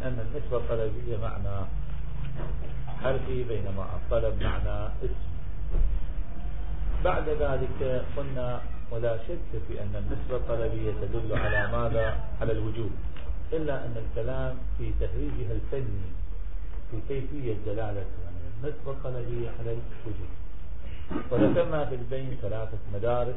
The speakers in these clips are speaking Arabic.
أن النسبة الطلبية معنى حرفي بينما الطلب معنى اسم. بعد ذلك قلنا ولا شك في أن النسبة الطلبية تدل على ماذا؟ على الوجوب، إلا أن الكلام في تهريجها الفني في كيفية دلالة النسبة الطلبية على الوجوب. وذكرنا في البين 3 مدارس: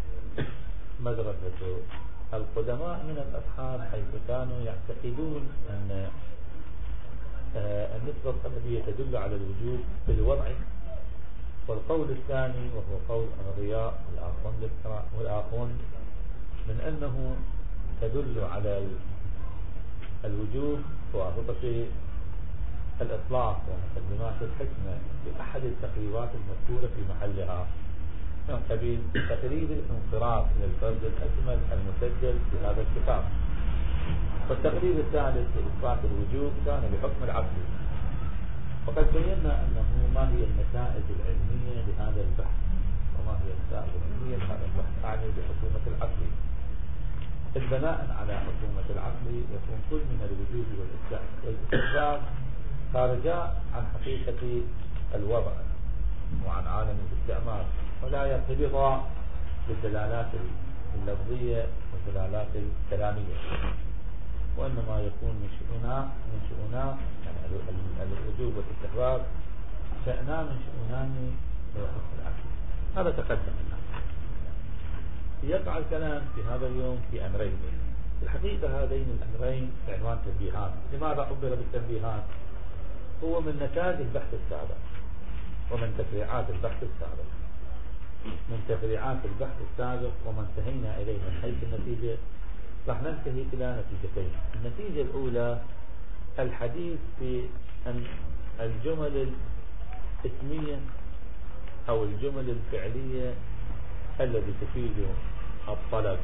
مدرسة القدماء من الأصحاب حيث كانوا يعتقدون أن النسبة الطلبية تدل على الوجوب بالوضع، والقول الثاني وهو قول الرياء والآخون من أنه تدل على الوجوب بواسطة الإطلاق ومقدمات الحكمة بأحد التقريبات المذكورة في محلها من قبيل تقريب الانصراف إلى الفرد الأكمل المسجل في هذا الكتاب. والتقريب الثالث لإثبات الوجوب كان بحكم العقل، وقد بينا أنه ما هي النتائج العلمية لهذا البحث وما هي النتائج العلمية لهذا البحث، أعني بحكومة العقل. البناء على حكومة العقل يكون كل من الوجوب والاستحباب خارجاء عن حقيقة الوضع وعن عالم الاستعمار، ولا يرتبط بالدلالات اللفظية والدلالات الكلامية، وإنما يكون من شؤونان يعني الوجوب والاستحباب شأنان من شؤونان حكم العقل. هذا تقدم لنا. يقع الكلام في هذا اليوم في أمرين. الحقيقة هذين الأمرين بعنوان تنبيهات. لماذا عبر بالتنبيهات؟ هو من نتاج البحث السابق ومن تفريعات البحث السابق. من تفريعات البحث السابق وما انتهينا إليه من حيث النتيجة راح ننتهي إلى نتيجتين. النتيجة الأولى الحديث في أن الجمل الاسمية أو الجمل الفعلية التي تفيد الطلب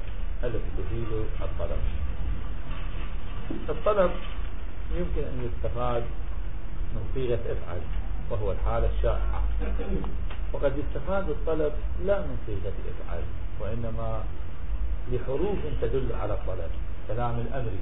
الطلب يمكن أن يستفاد من صيغة افعل وهو الحالة الشائعة، وقد يستفاد الطلب لا من صيغة افعل وإنما لحروف تدل على الطلب. كلام الأمر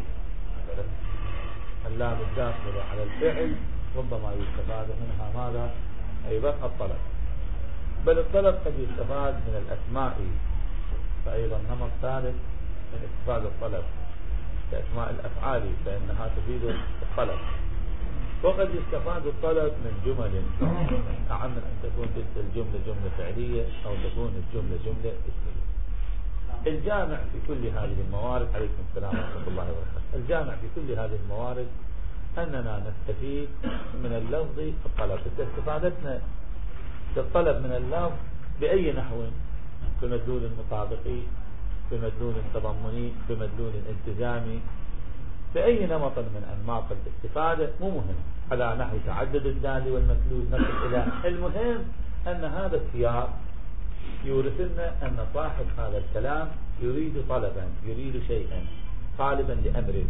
اللام الداخلة على الفعل ربما يستفاد منها ماذا؟ أيضا الطلب. بل الطلب قد يستفاد من الأسماء، فأيضا نمط ثالث من استفادة الطلب كأسماء الأفعال فإنها تفيد الطلب. وقد يستفاد الطلب من جمل أعم من أن تكون تلك الجملة جملة فعلية أو تكون الجملة جملة اسمية. الجامع في كل هذه الموارد عليكم السلام ورحمة الله وبركاته. الجامع في كل هذه الموارد أننا نستفيد من اللفظ الطلب. استفادتنا للطلب من اللفظ بأي نحو؟ بمدلول مطابقي، بمدلول تضمني، بمدلول التزامي، بأي نمط من أنماط الاستفادة مو مهم، على نحو تعدد الدال والمدلول نصل إلى. المهم أن هذا السياق يورثنا أن صاحب هذا الكلام يريد طلبا، يريد شيئا، طالبا لأمر،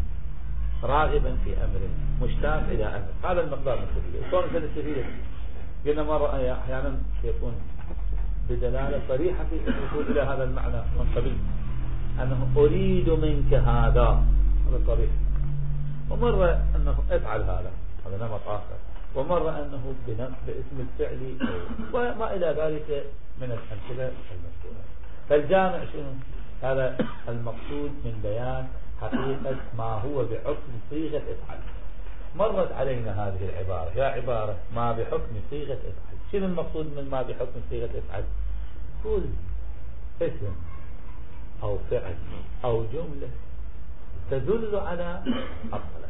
راغبا في أمر، مشتاق إلى أمر. هذا المقدار النسبي. كون سنستفيد قلنا مرة أحيانا يكون بدلالة صريحة في الوصول إلى هذا المعنى من قبل أنه أريد منك هذا صريح، ومرة أنه افعل هذا نمط آخر، ومرة أنه باسم الفعل وما إلى ذلك من الأمثلة المذكورة. فالجامع شنو؟ هذا المقصود من بيان حقيقة ما هو بحكم صيغة افعل. مرت علينا هذه العبارة، يا عبارة ما بحكم صيغة افعل. شنو المقصود من ما بحكم صيغة افعل؟ كل اسم أو فعل أو جملة تدل على الطلب.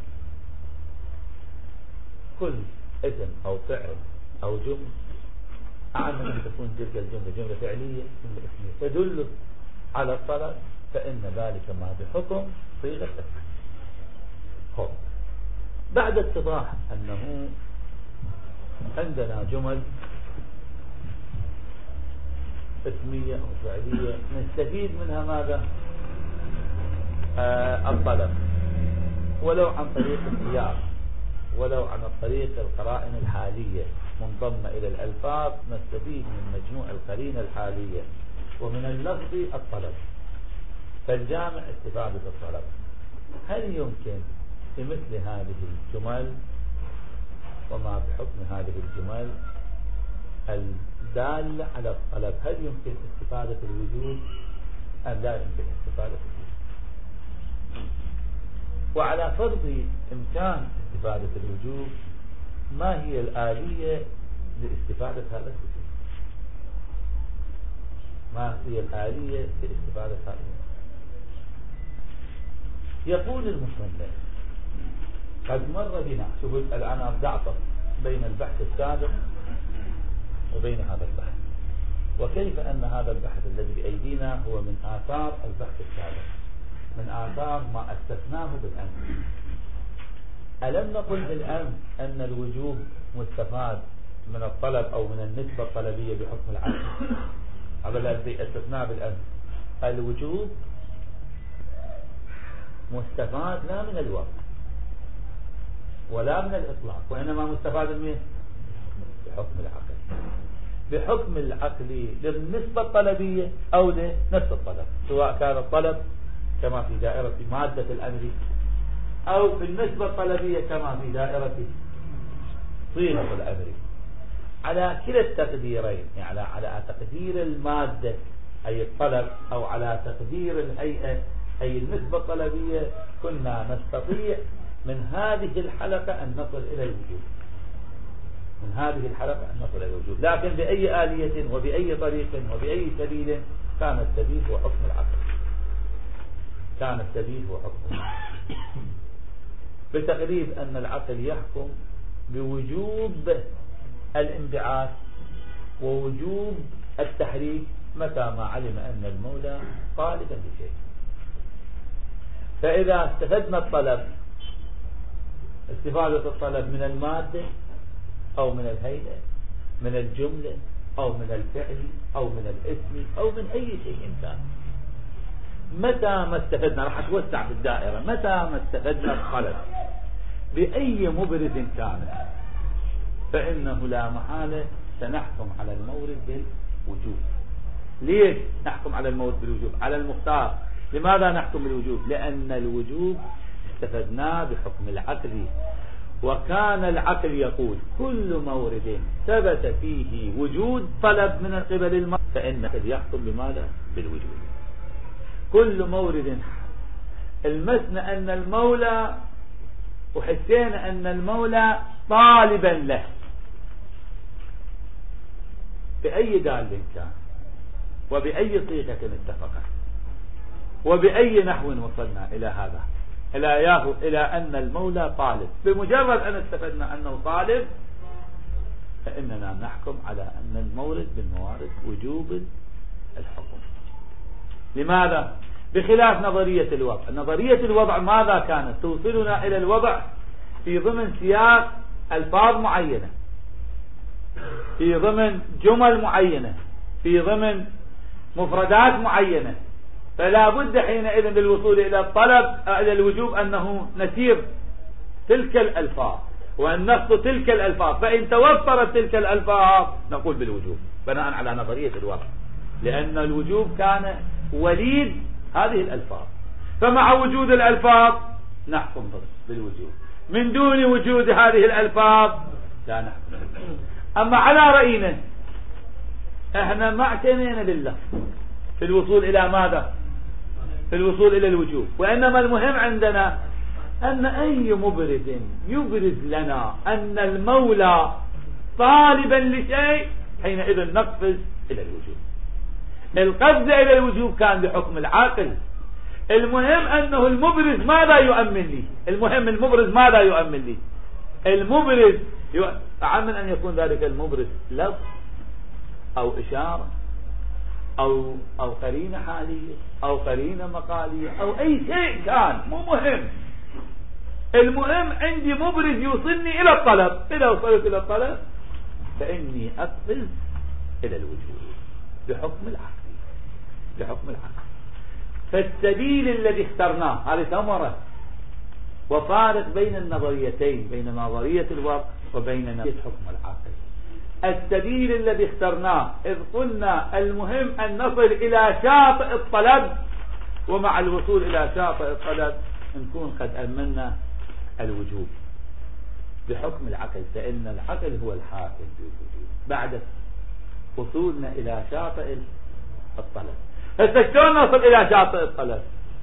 كل اسم أو فعل أو جملة أعلم أن تكون تلك الجملة جملة فعلية جملة اسمية تدل على الطلب، فإن ذلك ما بحكم صيغة افعل. بعد اتضاح أنه عندنا جمل اسمية أو فعلية نستفيد منها ماذا؟ الطلب، ولو عن طريق السياق، ولو عن طريق القرائن الحالية منضمة إلى الألفاظ، نستفيد من مجموع القرينة الحالية ومن اللفظ الطلب. فالجامع استفادة الطلب. هل يمكن بمثل هذه الجمل وما بحكم هذه الجمل الدالة على الطلب، هل يمكن استفادة الوجوب أم لا يمكن استفادة الوجوب؟ وعلى فرض إمكان استفادة الوجوب، ما هي الآلية لاستفادة هذا الوجوب؟ ما هي الآلية لاستفادة هذا الوجوب؟ يقول المصنف قد مر بنا، شوفوا الآن أرجعت بين البحث السابق وبين هذا البحث، وكيف أن هذا البحث الذي بأيدينا هو من آثار البحث السابق، من آثار ما استثناه بالأمس. ألم نقل بالأمس أن الوجوب مستفاد من الطلب أو من النسبة الطلبية بحكم العقل؟ هذا الذي استثناه بالأمس. الوجوب مستفاد لا من الوقت ولا من الإطلاق، وإنما مستفاد من بحكم العقل، بحكم العقل للنسبة الطلبية أو لنفس الطلب، سواء كان الطلب كما في دائرة مادة الأمر أو في النسبة الطلبية كما في دائرة صيغة الأمر. على كلا التقديرين، يعني على تقدير المادة أي الطلب أو على تقدير الهيئة أي النسبة الطلبية، كنا نستطيع من هذه الحلقة أن نصل إلى الوجوب، من هذه الحلقة أن نصل إلى الوجوب، لكن بأي آلية وبأي طريق وبأي سبيل كان السبيل هو حكم العقل، كان السبيل هو حكم العقل، بتقريب أن العقل يحكم بوجوب الانبعاث ووجوب التحريك متى ما علم أن المولى طالبا بشيء. فإذا استفدنا الطلب استفادة الطلب من المادة أو من الهيئة، من الجملة أو من الفعل أو من الاسم أو من أي شيء كان، متى ما استفدنا، راح أتوسع بالدائرة، متى ما استفدنا الطلب بأي مبرز كان، فإنه لا محالة سنحكم على المورد بالوجوب. ليش نحكم على المورد بالوجوب؟ على المختار. لماذا نحكم بالوجوب؟ لأن الوجوب استفدناه بحكم العقل، وكان العقل يقول كل مورد ثبت فيه وجود طلب من قبل المرء فإنه يحكم بماذا؟ بالوجوب. كل مورد المسنا أن المولى وحسينا أن المولى طالبا له بأي دال كان وبأي صيغة اتفقت وبأي نحو وصلنا إلى هذا إلى أن المولى طالب، بمجرد أن استفدنا أنه طالب فإننا نحكم على أن المورد بالموارد وجوب الحكم. لماذا؟ بخلاف نظرية الوضع. نظرية الوضع ماذا كانت؟ توصلنا إلى الوضع في ضمن سياق ألفاظ معينة، في ضمن جمل معينة، في ضمن مفردات معينة، فلا بد حينئذ للوصول إلى الطلب إلى الوجوب أنه نسير تلك الألفاظ وأن نخطو تلك الألفاظ، فإن توفرت تلك الألفاظ نقول بالوجوب بناء على نظرية الوضع، لأن الوجوب كان وليد هذه الألفاظ، فمع وجود الألفاظ نحكم بالوجوب، من دون وجود هذه الألفاظ لا نحكم. أما على رأينا احنا ما اعتنينا بالله في الوصول إلى ماذا؟ في الوصول إلى الوجوب، وإنما المهم عندنا أن أي مبرز يبرز لنا أن المولى طالبا لشيء حينئذ نقفز إلى الوجوب. القفز إلى الوجوب كان بحكم العاقل. المهم أنه المبرز ماذا يؤمن لي؟ المهم المبرز ماذا يؤمن لي؟ المبرز أعم من أن يكون ذلك المبرز لفظ أو إشارة أو قرينة حالية أو قرينة مقالية أو أي شيء كان، مو مهم. المهم عندي مبرز يوصلني إلى الطلب، إذا وصلت إلى الطلب فإني أقفز إلى الوجود بحكم العقل، بحكم العقل. فالسبيل الذي اخترناه هذه ثمرة وفارق بين النظريتين، بين نظرية الوضع وبين نظرية حكم العقل. السبيل الذي اخترناه إذ قلنا المهم أن نصل إلى شاطئ الطلب، ومع الوصول إلى شاطئ الطلب نكون قد أمنا الوجوب بحكم العقل، فإن العقل هو الحاكم بالوجوب بعد وصولنا إلى شاطئ الطلب. هسه شلون نصل إلى شاطئ الطلب؟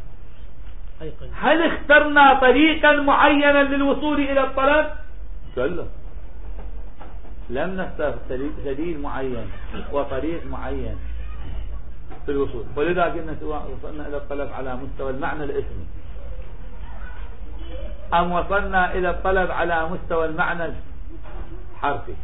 هل اخترنا طريقا معينا للوصول إلى الطلب؟ كله لم نختار سبيل معين وطريق معين في الوصول، ولذا قلنا سواء وصلنا إلى الطلب على مستوى المعنى الاسمي أم وصلنا إلى الطلب على مستوى المعنى الحرفي،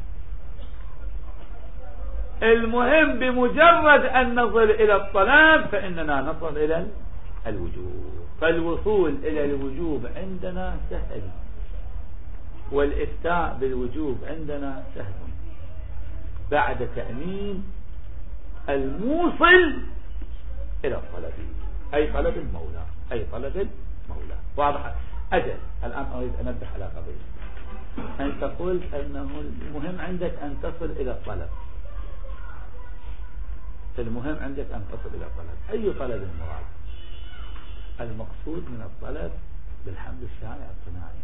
المهم بمجرد أن نصل إلى الطلب فإننا نصل إلى الوجوب. فالوصول إلى الوجوب عندنا سهل، والإفتاء بالوجوب عندنا سهل بعد تأمين الموصل إلى الطلب، أي طلب المولى، أي طلب المولى. واضح؟ أجل الآن أريد أن أنبه على قضية. أنت قلت أنه المهم عندك أن تصل إلى الطلب، المهم عندك أن تصل إلى الطلب. أي طلب المراد؟ المقصود من الطلب بالحمل الشائع الصناعي،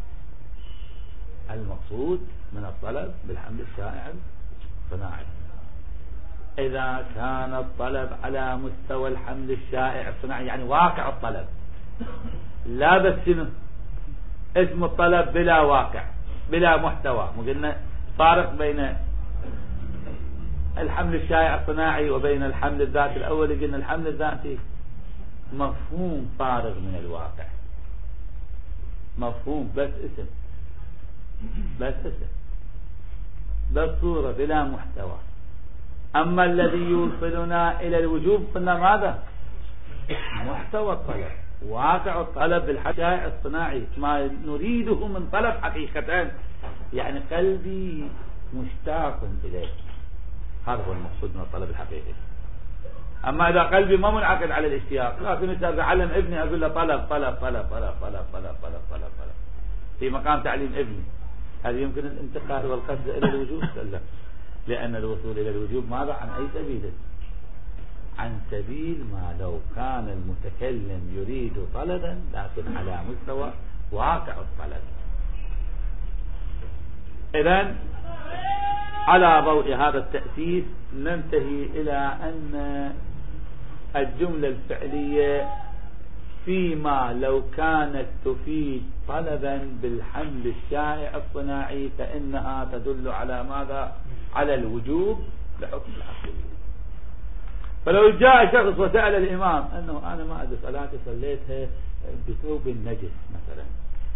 المقصود من الطلب بالحمل الشائع الصناعي. إذا كان الطلب على مستوى الحمل الشائع الصناعي يعني واقع الطلب، لا بس شنو اسم الطلب بلا واقع بلا محتوى. قلنا فارق بين الحمل الشائع الصناعي وبين الحمل الذاتي. الأول قلنا الحمل الذاتي مفهوم فارغ من الواقع، مفهوم بس اسم، بس اسم، بس صورة بلا محتوى. أما الذي يوصلنا إلى الوجوب قلنا ماذا؟ محتوى الطلب، واقع الطلب بالشائع الصناعي، ما نريده من طلب حقيقة، يعني قلبي مشتاق إليه، هذا هو المقصود من الطلب الحقيقي. أما إذا قلبي ما منعقد على الاشتياق، لازم أتعلم ابني أقول له طلب طلب طلب طلب طلب طلب طلب طلب طلب في مقام تعليم ابني، هل يمكن الانتقال والقصد إلى الوجوب؟ لا، لأن الوصول إلى الوجوب ماذا؟ عن أي سبيل؟ عن سبيل ما لو كان المتكلم يريد طلبا لكن على مستوى واقع الطلب. إذن على ضوء هذا التأسيس ننتهي إلى أن الجملة الفعلية فيما لو كانت تفيد طلبا بالحمل الشائع الصناعي فإنها تدل على ماذا؟ على الوجوب لحكم العقل. فلو جاء شخص وسأل الإمام أنه أنا ما أدري صلاتي صليتها بثوب النجس مثلا،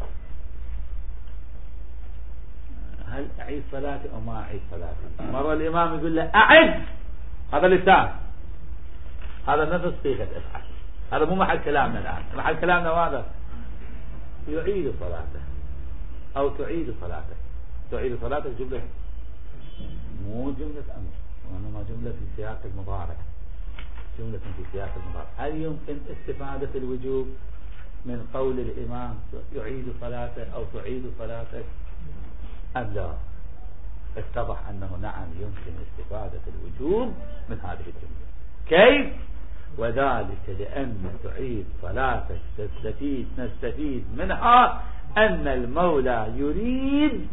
هل أعيد صلاتي أو ما أعيد صلاتي؟ مرة الإمام يقول له أعد، هذا لسان، هذا نفس صيغة افعل، هذا مو محل كلامنا الآن. محل كلامنا ماذا؟ يعيد صلاته أو تعيد صلاته. تعيد صلاته جملة مو جملة أمر، وإنما جملة في سياق المضارع، جملة في سياق المضارع. هل يمكن استفادة الوجوب من قول الإمام يعيد صلاته أو تعيد صلاته أم لا؟ اتضح أنه نعم يمكن استفادة الوجوب من هذه الجملة. كيف؟ وذلك لأن تعيد صلاتك نستفيد منها أن المولى يريد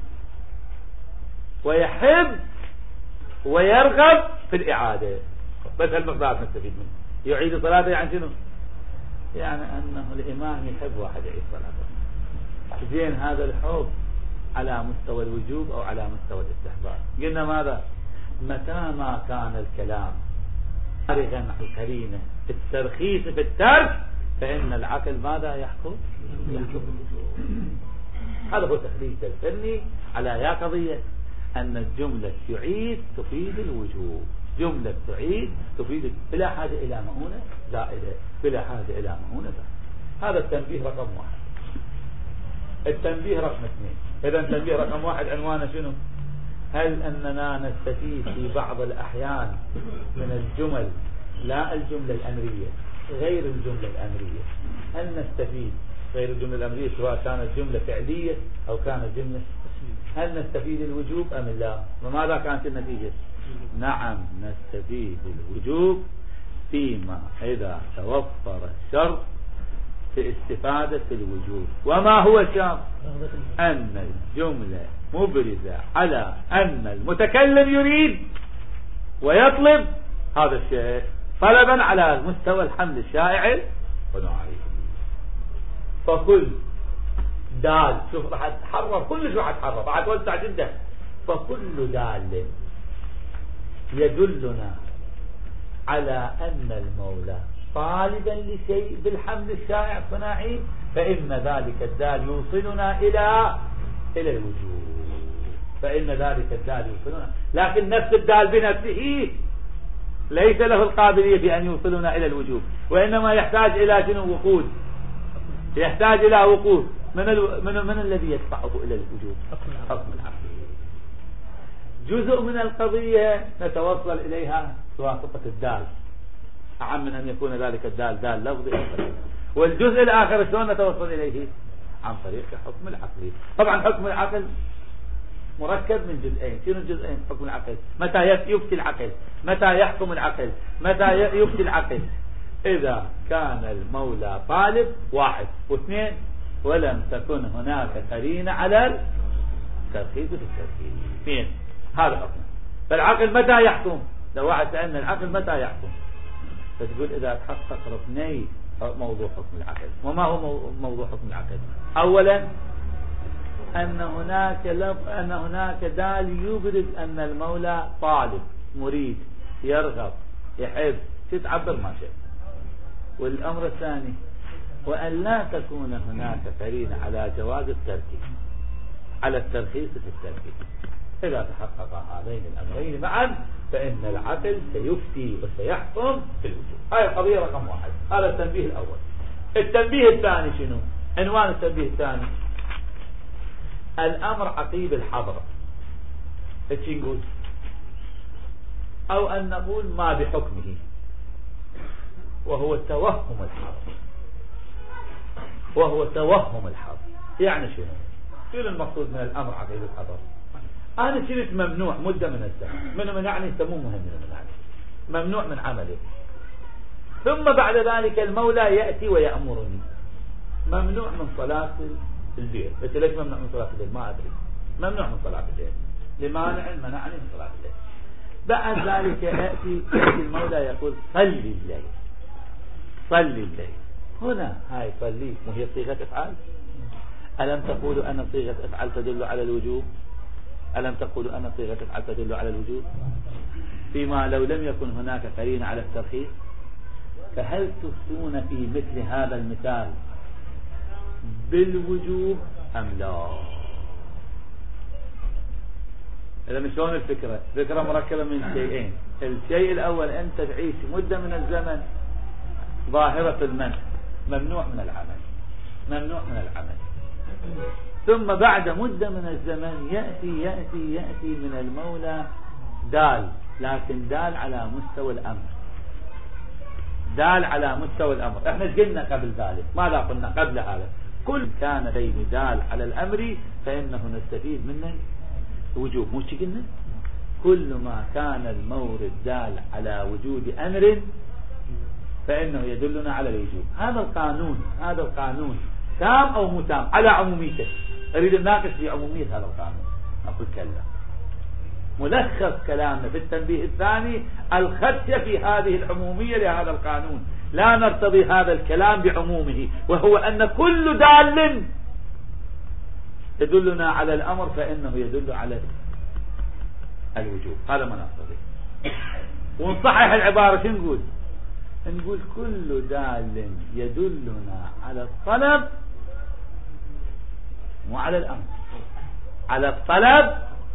ويحب ويرغب في الإعادة، بس المقدار نستفيد منه. يعيد صلاته يعني شنو؟ يعني أنه الإمام يحب واحد يعيد صلاته. زين، هذا الحب على مستوى الوجوب أو على مستوى الاستحباب؟ قلنا ماذا؟ متى ما كان الكلام فارغا عن القرينة الترخيص في الترك فإن العقل ماذا يحكم؟ يحكم الوجوب. هذا هو تخريج الفني على يا قضية أن الجملة يعيد تفيد الوجوب، جملة تعيد تفيد بلا حاجة إلى مؤونة زائدة، بلا حاجة إلى مؤونة زائدة. هذا التنبيه رقم 1. التنبيه رقم 2. إذا التنبيه رقم 1 عنوانه شنو؟ هل أننا نستفيد في بعض الأحيان من الجمل، لا الجملة الأمرية، غير الجملة الأمرية، هل نستفيد غير الجملة الأمرية سواء كانت جملة فعلية أو كانت جملة، هل نستفيد الوجوب أم لا؟ وماذا كانت النتيجة؟ نعم نستفيد الوجوب فيما إذا توفر الشرط في استفادة الوجود. وما هو الشرط؟ أن الجملة مبرزة على أن المتكلم يريد ويطلب هذا الشيء طلبا على مستوى الحمل الشائع ونوعيه. فكل دال، شوف راح اتحرر كل شو راح اتحرر، راح اتوسع جدا. فكل دال يدلنا على أن المولى طالبا لشيء بالحمل الشائع الصناعي، فإن ذلك الدال يوصلنا إلى الوجود. فإن ذلك الدال يوصلنا، لكن نفس الدال بنفسه ليس له القابلية بأن يوصلنا إلى الوجود، وإنما يحتاج إلى شنو؟ وقود. يحتاج إلى وقود. من الذي يدفعه إلى الوجود؟ حكم العقل. جزء من القضية نتوصل إليها بواسطة الدال، أعم من أن يكون ذلك الدال دال لفظي. والجزء الآخر شلون نتوصل إليه؟ عن طريق حكم العقل. طبعا حكم العقل مركب من جزئين. شنو الجزئين؟ حكم العقل متى يفتي العقل، متى يحكم العقل، متى يفتي العقل. إذا كان المولى طالب واحد واثنين ولم تكن هناك قرينة على الترخيص في الترخيص اثنين، هذا حكم. فالعقل متى يحكم؟ لو واحد سألنا العقل متى يحكم، فتقول إذا تحقق ركني موضوع حكم العقل. وما هو موضوع حكم العقل؟ أولا أن هناك دال يبرز أن المولى طالب مريد يرغب يحب تتعبر ما شئت. والأمر الثاني وأن لا تكون هناك قرينة على جواز التركيز، على الترخيص في التركيز. إذا تحقق هذين الأمرين معا فإن العقل سيفتي وسيحكم في الوجود. هذه القضية رقم واحد. هذا التنبيه الأول. التنبيه الثاني شنو؟ عنوان التنبيه الثاني الأمر عقيب الحضر. ايش نقول؟ أو أن نقول ما بحكمه، وهو توهم الحظ. وهو توهم الحظ. يعني شنو المقصود من الأمر عقيب الحظر؟ أنا كنت ممنوع مدة من الزمن، من يعني يسموه مهم من يعني ممنوع من عمله، ثم بعد ذلك المولى يأتي ويأمرني ممنوع من صلاة الليل. قلت ليش ممنوع من صلاة الليل؟ ما أدري. ممنوع من صلاة الليل لمانع منعني من صلاة الليل. بعد ذلك يأتي المولى يقول صلي الليل، صلي الليل. هنا هاي صلي وهي صيغة افعال. ألم تقولوا أن صيغة افعال تدل على الوجوب؟ ألم تقولوا أن صيغة افعال تدل على الوجوب؟ فيما لو لم يكن هناك قرينة على الترخيص، فهل تفتون في مثل هذا المثال بالوجوب أم لا؟ إذا شلون الفكرة؟ فكرة مركبة من شيئين. الشيء الأول أنت تعيش مدة من الزمن ظاهرة المنع، ممنوع من العمل، ممنوع من العمل. ثم بعد مدة من الزمن يأتي من المولى دال، لكن دال على مستوى الأمر، دال على مستوى الأمر. احنا ايش قلنا قبل ذلك؟ ماذا قلنا قبل هذا؟ كل كان بين دال على الأمر فإنه نستفيد منه وجوب. مش قلنا كل ما كان المورد دال على وجود أمر فإنه يدلنا على الوجوب. هذا القانون تام أو مو تام؟ على عموميته. أريد الناقش في عمومية هذا القانون. أقول كلا. ملخص كلامنا في التنبيه الثاني الخدشة في هذه العمومية لهذا القانون. لا نرتضي هذا الكلام بعمومه، وهو أن كل دال يدلنا على الأمر فإنه يدل على الوجوب. هذا ما نرتضي. ونصحح العبارة شو نقول؟ نقول كل دال يدلنا على الطلب مو على الأمر، على الطلب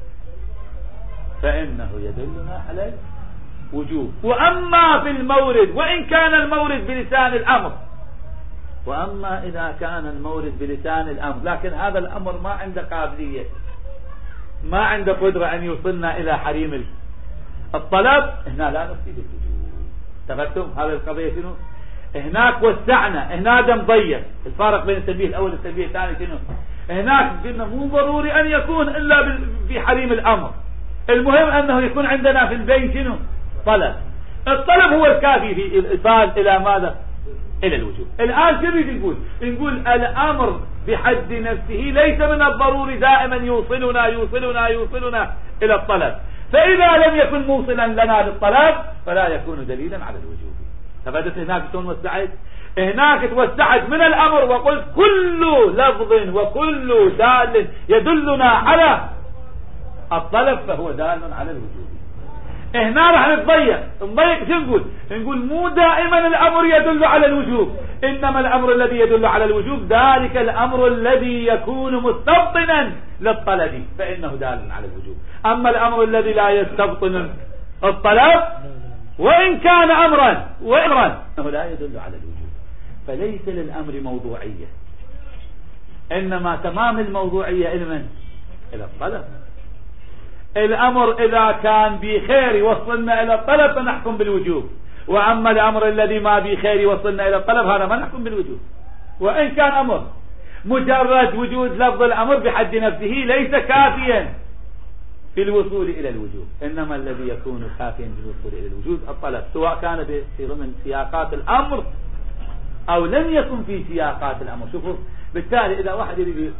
فإنه يدلنا على الوجوب. وأما في المورد وإن كان المورد بلسان الأمر، وأما إذا كان المورد بلسان الأمر لكن هذا الأمر ما عنده قابلية، ما عنده قدرة أن يوصلنا إلى حريم الطلب، هنا لا نفيد الوجوب. تفهمتم هذه القضية شنو؟ هناك وسعنا، هنا دم ضيق. الفارق بين التنبيه الأول والتنبيه الثاني شنو؟ هناك قلنا مو ضروري أن يكون إلا في حريم الأمر، المهم أنه يكون عندنا في البين شنو؟ طلب. الطلب هو الكافي في الإيصال إلى ماذا؟ إلى الوجوب. الآن شو نقول؟ نقول الأمر بحد نفسه ليس من الضروري دائما يوصلنا إلى الطلب، فإذا لم يكن موصلا لنا للطلب فلا يكون دليلا على الوجوب. فبدت هناك توسعت، هناك توسعت من الأمر وقلت كل لفظ وكل دال يدلنا على الطلب فهو دال على الوجوب. هنا راح نضيق شو نقول مو دائما الأمر يدل على الوجوب، إنما الأمر الذي يدل على الوجوب ذلك الأمر الذي يكون مستبطنا للطلب فإنه دال على الوجوب. أما الأمر الذي لا يستبطن الطلب وإن كان أمرا إنه لا يدل على الوجوب. فليس للأمر موضوعية، إنما تمام الموضوعية إلى الطلب. الأمر إذا كان بخير يوصلنا إلى الطلب فنحكم بالوجوب، وأما الأمر الذي ما بخير يوصلنا إلى الطلب هذا ما نحكم بالوجوب. وإن كان أمر مجرد وجود لفظ الأمر بحد نفسه ليس كافيا في الوصول إلى الوجوب، إنما الذي يكون كافيا في الوصول إلى الوجوب الطلب، سواء كان في ضمن سياقات الأمر أو لم يكن في سياقات الأمر. شوفوا، بالتالي إذا واحد يريد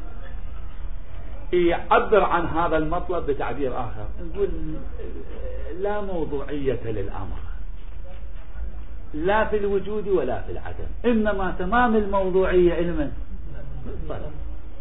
يعبر عن هذا المطلب بتعبير آخر نقول لا موضوعية للأمر لا في الوجود ولا في العدم، إنما تمام الموضوعية الطلب.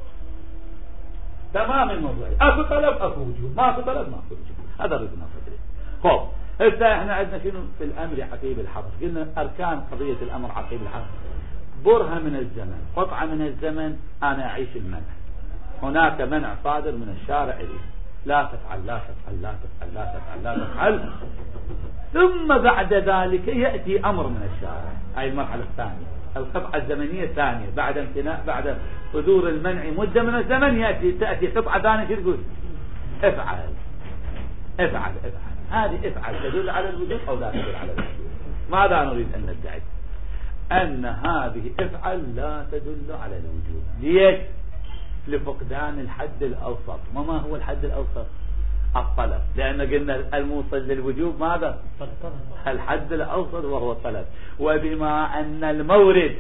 تمام الموضوعية أكو طلب أكو وجود، ما أكو طلب ما أكو وجود. هذا ردنا فكرة. خب هسه احنا عندنا شنو في الأمر عقيب الحظر؟ قلنا أركان قضية الأمر عقيب الحظر: برهة من الزمن، قطعة من الزمن أنا أعيش المنع، هناك منع صادر من الشارع لي، لا تفعل لا تفعل لا تفعل لا تفعل لا تفعل، ثم بعد ذلك يأتي أمر من الشارع. هاي المرحلة الثانية، القطعة الزمنية الثانية، بعد صدور المنع مدة من الزمن تأتي قطعة ثانية تقول افعل افعل افعل. هذه افعل تدل على الوجوب أو لا تدل على الوجوب؟ ماذا نريد أن ندعي؟ أن هذه افعل لا تدل على الوجوب. ليش؟ لفقدان الحد الأوسط. وما هو الحد الأوسط؟ الطلب، لأن قلنا الموصل للوجوب ماذا؟ الحد الأوسط وهو الطلب. وبما أن المورد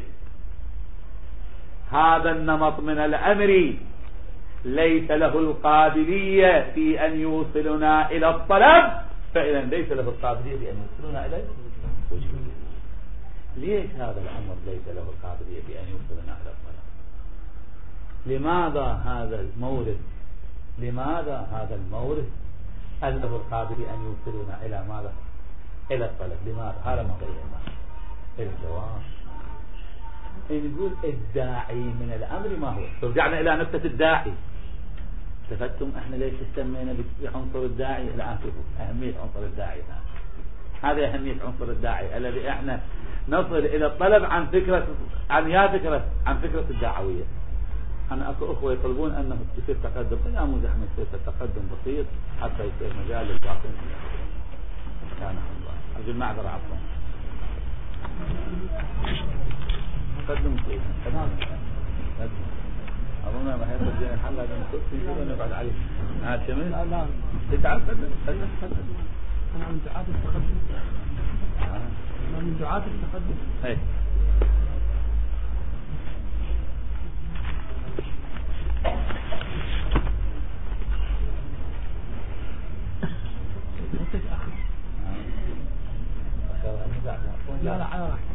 هذا النمط من الأمر ليس له القابلية في أن يوصلنا إلى الطلب، فإذا ليس له القابلية في أن يوصلنا إلى الوجوب. ليش هذا الأمر ليس له القابلية في أن يوصلنا إلى الطلب؟ لماذا هذا المورد له القابلية أن يوصلنا إلى ماذا؟ إلى الطلب. لماذا؟ هذا ما بينا. الجواب نقول الداعي من الأمر ما هو. رجعنا إلى نقطة الداعي. استفدتم احنا ليش سمينا بعنصر الداعي؟ الآن شوفوا أهمية عنصر الداعي. هذه أهمية عنصر الداعي الذي احنا نصل إلى الطلب عن فكرة الدعوية. أنا أكو أخوة يطلبون أنه يصير تقدم، لا مو زحمة، يصير تقدم بسيط حتى يصير مجال للباقين. سبحان الله. أرجو المعذرة عفوا. قدم سيدنا قدم. أظن ما هي تجين الحل هذا الكرسي يقول نقعد عليه. هذا شمس؟ لا تتعب. قدم. أنا من دعاة التقدم. هي. لا على راحة.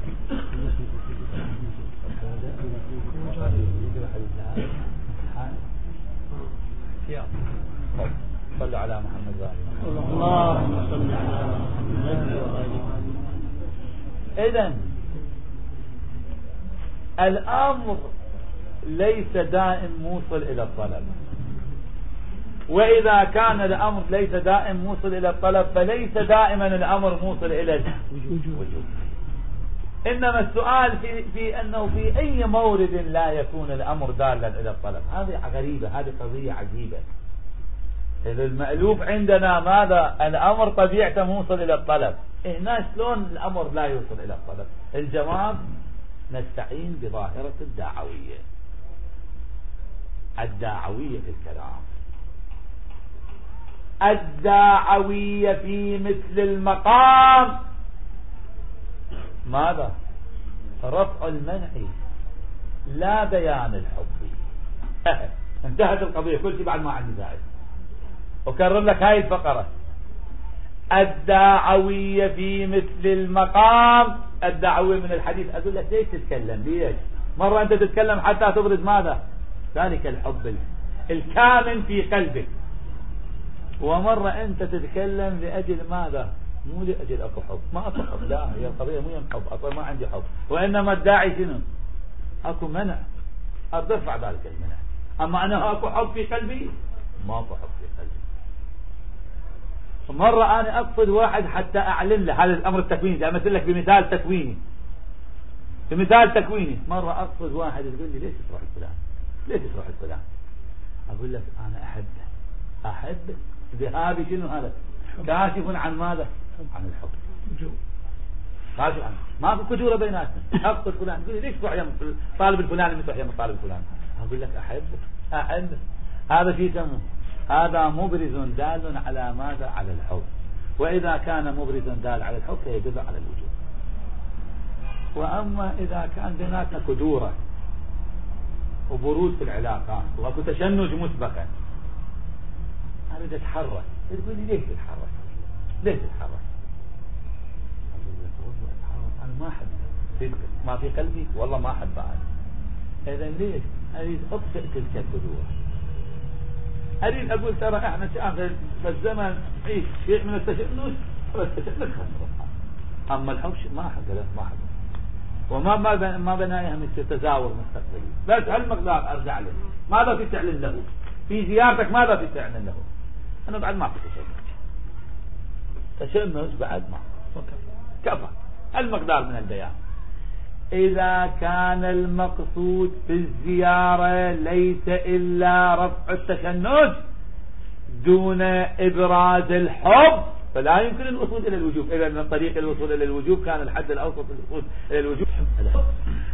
صلوا على محمد وآله. اللهم صل على محمد وآله. إذن الأمر ليس دائم موصل إلى الطلب، وإذا كان الأمر ليس دائم موصل إلى الطلب فليس دائما الأمر موصل إلى الوجوب. إنما السؤال في أنه في أي مورد لا يكون الأمر دالا إلى الطلب. هذه غريبة، هذه قضية عجيبة. إذا المألوف عندنا ماذا؟ الأمر طبيعته موصل إلى الطلب. هنا شلون الأمر لا يوصل إلى الطلب؟ الجواب نستعين بظاهرة الداعوية في الكلام. الداعوية في مثل المقام ماذا؟ رفع المنع لا بيان الحب. انتهت القضية، كل شيء بعد ما عندي زائد. وكرر لك هاي الفقرة: الدعوية في مثل المقام، الدعوية من الحديث. أقول لك ليش تتكلم؟ ليش مرة أنت تتكلم حتى تبرز ماذا؟ ذلك الحب الكامن في قلبك، ومرة أنت تتكلم لأجل ماذا؟ مو لأجل أكو حب، ما أكو حب، لا، هي القضية مو يم حب، أصلا ما عندي حب، وإنما الداعي شنو؟ أكو منع، أرفع ذلك المنع. أما أنا أكو حب في قلبي؟ ما أكو حب في قلبي. مرة أنا أقصد واحد حتى أعلن له هذا الأمر التكويني، زي مثل لك بمثال تكويني، بمثال تكويني. مرة أقصد واحد يقول لي ليش تروح الفلان؟ ليش تروح الفلان؟ أقول لك أنا أحب ذهابي شنو هذا؟ كاشف عن ماذا؟ عن الحب. كاشف عن، ما في كجورة بيناتنا. أقصد فلان يقول لي ليش تروح يم طالب الفلاني مثل يم الطالب الفلاني؟ أقول لك أحب. هذا شيء يسموه، هذا مبرز دال على ماذا؟ على الحب. وإذا كان مبرزا دال على الحب فيدل على الوجوب. وأما إذا كان بيناتنا كدورة وبروز في العلاقات وأكو تشنج مسبقا، أريد أتحرك، تقول لي ليش تتحرك؟ ليش تتحرك؟ أقول لك والله أتحرك، أنا ما أحب صدق، ما في قلبي والله ما أحب أنا. إذا ليش؟ أريد أطفئ تلك الكدورة. أريد أقول ترى إحنا شاهد بالزمن عيش شيء من التشنج، والتشنج خسر. أما الحب ما أحب، ما أحب. وما بنايها مثل تزاور مستقبلي، بس هالمقدار أرجع له. ماذا في تعلن له؟ في زيارتك ماذا في تعلن له؟ أنا بعد ما في تشنج بعد ما كفى هالمقدار من البيان. إذا كان المقصود في الزيارة ليس إلا رفع التشنج دون إبراز الحب، فلا يمكن الوصول إلى الوجوب. إذا من طريق الوصول إلى الوجوب كان الحد الأوسط للوصول إلى الوجوب الحب.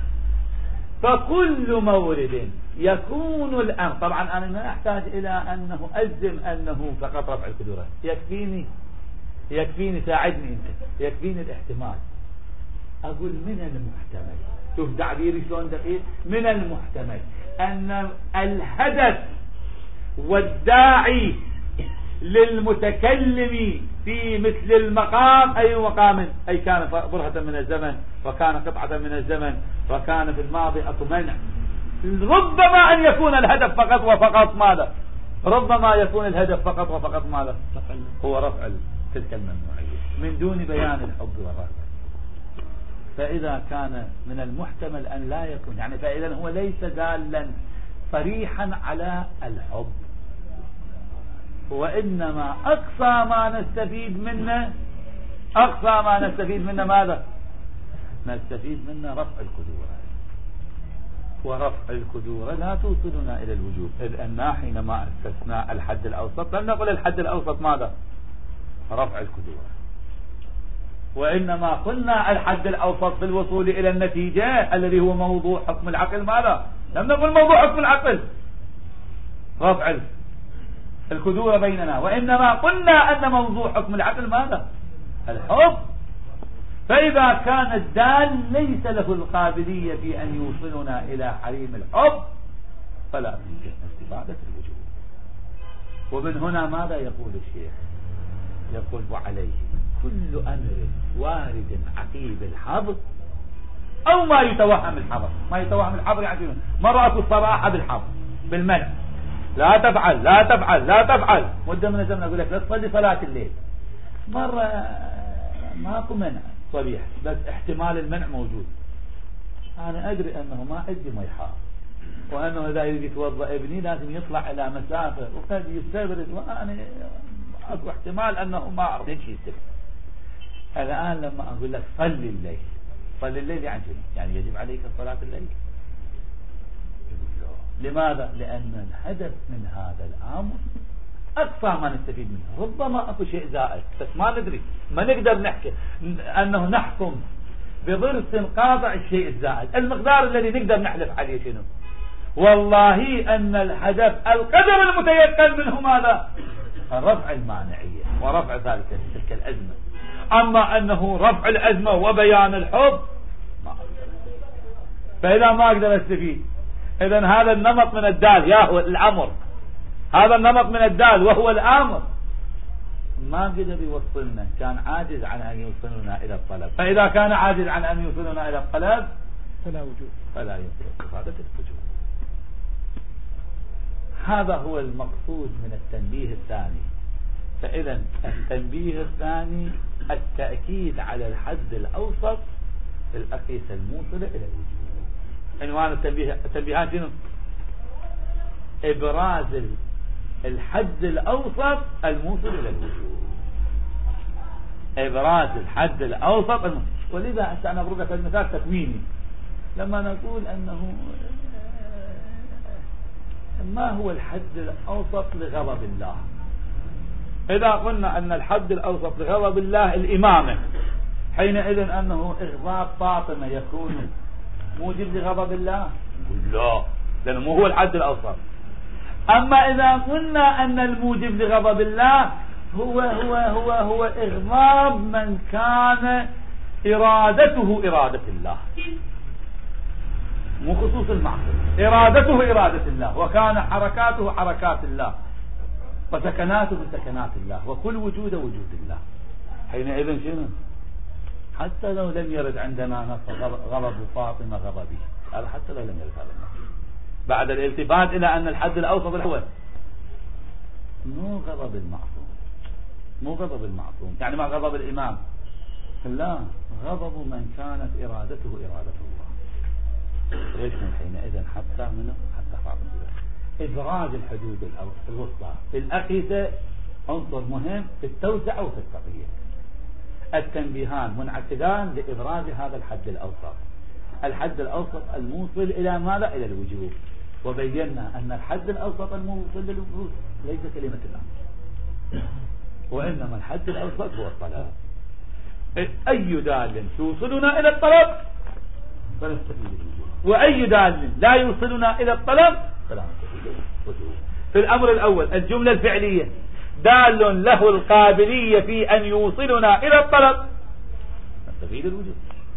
فكل مورد يكون الأمر، طبعا أنا ما أحتاج إلى أنه أجزم أنه فقط رفع الكدورة، يكفيني ساعدني أنت، يكفيني الاحتمال. أقول من المحتمل، شوف تعبيري شلون دقيق، من المحتمل أن الهدف والداعي للمتكلم في مثل المقام أي مقام، أي كان برهة من الزمن، وكان قطعة من الزمن، وكان في الماضي أكو منع. ربما أن يكون الهدف فقط وفقط ماذا؟ ربما يكون الهدف فقط وفقط ماذا؟ هو رفع تلك الممنوعية من دون بيان الحب والرغبة. فإذا كان من المحتمل أن لا يكون، يعني فإذا هو ليس دالا صريحا على الحب، وإنما أقصى ما نستفيد منه ماذا؟ نستفيد منه رفع الكدورة. ورفع الكدورة لا توصلنا إلى الوجوب، إذ أننا حينما استثناء الحد الأوسط لم نقل الحد الأوسط ماذا؟ رفع الكدورة، وإنما قلنا الحد الأوسط في الوصول إلى النتيجة الذي هو موضوع حكم العقل ماذا؟ لم نقل موضوع حكم العقل رفع الكدورة بيننا، وإنما قلنا أن موضوع حكم العقل ماذا؟ الحب. فإذا كان الدال ليس له القابلية في أن يوصلنا إلى حريم الحب فلا يمكن استفادة الوجوب. ومن هنا ماذا يقول الشيخ؟ يقول وعليه كل أمر وارد عقيب الحظر أو ما يتوهم الحظر. ما يتوهم الحظر يعني مرة أكو صراحة بالحظر بالمنع، لا تفعل لا تفعل لا تفعل. مدة من الزمن أقول لك لا تصلي صلاة الليل، مرة ماكو منع صريح بس احتمال المنع موجود. أنا أدري أنه ما عندي ميحار، وأنه إذا يجي يتوضأ ابني لازم يطلع إلى مسافة وقد يستبرد، وأنا أكو احتمال أنه ما أعرف شيء يستبرد. الآن لما أقول لك صلي الليل، صلي الليل يعني يعني يجب عليك صلاة الليل. لماذا؟ لأن الهدف من هذا الأمر أقصى ما نستفيد منه. ربما أكو شيء زائد بس ما ندري، ما نقدر نحكي أنه نحكم بضرس قاطع الشيء الزائد. المقدار الذي نقدر نحلف عليه شنو؟ والله أن الهدف القدر المتيقن منه ماذا؟ رفع المانعية ورفع تلك الأزمة. أما أنه رفع الأزمة وبيان الحب ما أقدر. فإذا ما أقدر أستفيد، إذن هذا النمط من الدال يا هو الأمر، هذا النمط من الدال وهو الأمر ما قدر يوصلنا، كان عاجز عن أن يوصلنا إلى الطلب. فإذا كان عاجز عن أن يوصلنا إلى الطلب فلا يمكن استفادة الوجود. هذا هو المقصود من التنبيه الثاني. فإذا التنبيه الثاني التأكيد على الحد الأوسط للأقيسة الموصلة إلى الوجود. عنوان التنبيهات شنو؟ إبراز الحد الأوسط الموصل إلى الوجود. إبراز الحد الأوسط الموصل. ولذا أنا أضرب لك المثال تكويني. لما نقول أنه ما هو الحد الأوسط لغضب الله؟ إذا قلنا أن الحد الأوسط لغضب الله الإمامة، حينئذ أنه إغضاب فاطمة يكون موجب لغضب الله؟ نقول لا، لأنه مو هو الحد الأوسط. أما إذا قلنا أن الموجب لغضب الله هو إغضاب من كان إرادته إرادة الله، مو خصوص المعصية، إرادته إرادة الله، وكان حركاته حركات الله، وسكناته سكنات الله، وكل وجود وجود الله. حينئذ شنو؟ حتى لو لم يرد عندنا نص غضب فاطمة غضبي، هذا حتى لو لم يرد هذا النص، بعد الالتفات إلى أن الحد الأوسط هو مو غضب المعصوم، مو غضب المعصوم، يعني ما غضب الإمام، لا، غضب من كانت إرادته إرادة الله. ليش من حينئذ حتى منه حتى فاطمة. إبراز الحدود الوسطى في الأقيسة عنصر مهم في التوسعة وفي التقييد. التنبيهان منعقدان لإبراز هذا الحد الأوسط، الحد الأوسط الموصل إلى ماذا؟ إلى الوجوب. وبينا أن الحد الأوسط الموصل للوجوب ليس كلمة الأمر، وإنما الحد الأوسط هو الطلب. أي دال توصلنا إلى الطلب فنستفيد الوجوب، وأي دال لا يوصلنا إلى الطلب فلا نستفيد الوجوب. في الأمر الأول الجملة الفعلية دال له القابلية في أن يوصلنا إلى الطلب نستفيد الوجوب.